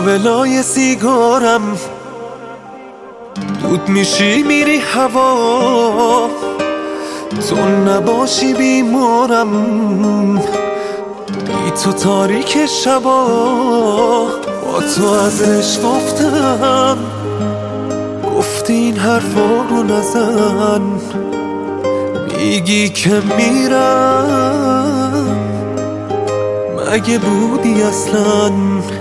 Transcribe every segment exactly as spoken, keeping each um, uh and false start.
لابلای سیگارم دود میشی میری هوا، تو نباشی بیمارم، بی تو تاریک شبا. با تو از عشق گفتم، گفتی این حرفا رو نزن، میگی که میرم، مگه بودی اصلا؟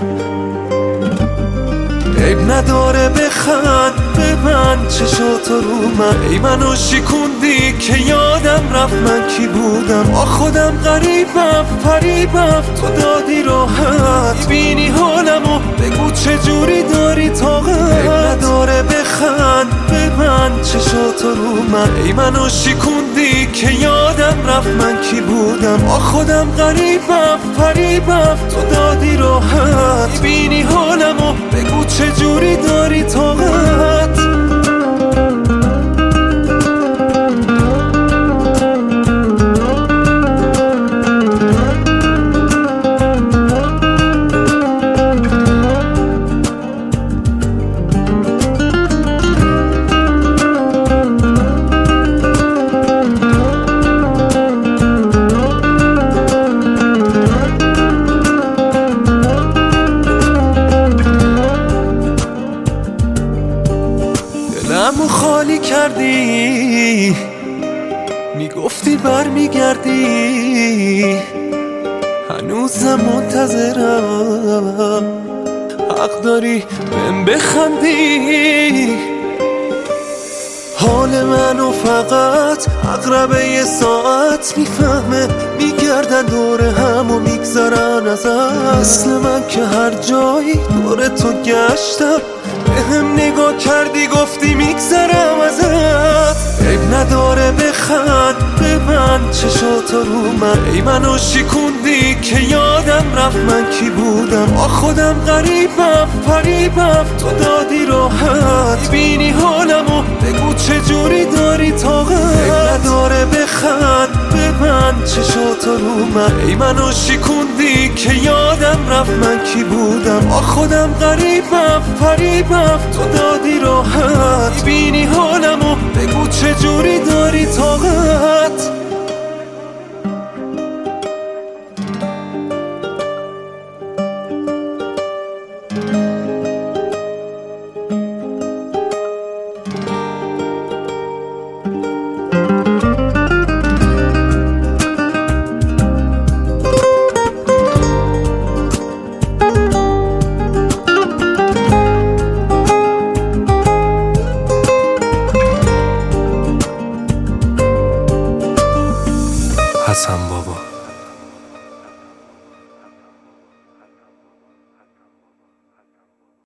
عیب نداره بخند به من، چشاتو رو من، ای منو شکوندی که یادم رفت من کی بودم. آ خودم غریبم فریبم، تو دادی راحت، میبینی حالمو، بگو چجوری داری طاقت. عیب نداره بخند به من، چشاتو رو من، ای منو شکوندی که یادم رفت من کی بودم. آ خودم غریبم فریبم، تو دادی راحت، میبینی حالمو، بگو چجوری داری طاقت. دلمو خالی کردی، میگفتی بر میگردی، هنوزم منتظرم، حق داری بهم بخندی. حال منو فقط اقربه یه ساعت میفهمه، میگردن دور هم و میگذرن ازت، مثل من که هر جایی دور تو گشتم، بهم نگاه کردی گفتی میگذرم ازت. عیب نداره بخند به من، چشاتو رو من، ای منو شکوندی که یادم رفت من کی بودم. آ خودم غریبم فریبم، تو دادی راحت، میبینی حالمو، بگو چجوری داری طاقت. عیب نداره بخند به من، چشاتو رو من، ای منو شکوندی که یادم رفت من کی بودم. آ خودم غریبم فریبم، تو دادی راحت، میبینی حالمو، بگو چجوری داری طاقت. حسن